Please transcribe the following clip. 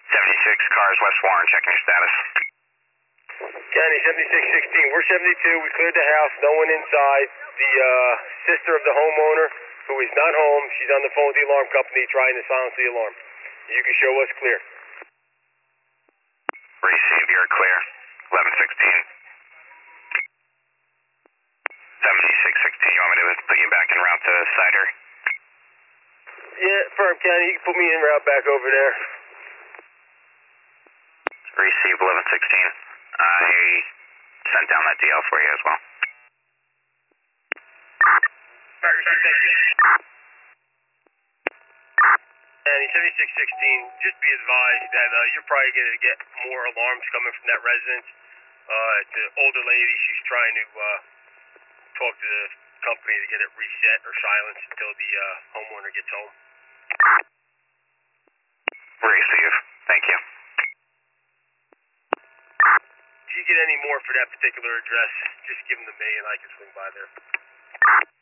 76 cars, West Warren, checking your status. County 7616, we're 72, we cleared the house, no one inside. The sister of the homeowner, who is not home, she's on the phone with the alarm company trying to silence the alarm. You can show us clear. Receive, you're clear. 1116. 7616, you want me to put you back en route to Cider? Yeah, firm, County, you can put me en route back over there. Receive, 1116. I sent down that DL for you as well. Alright, receive, thank you. County 7616, just be advised that you're probably going to get more alarms coming from that residence. The older lady, she's trying to talk to the company to get it reset or silenced until the homeowner gets home. Receive, thank you. If you get any more for that particular address, just give them to me and I can swing by there.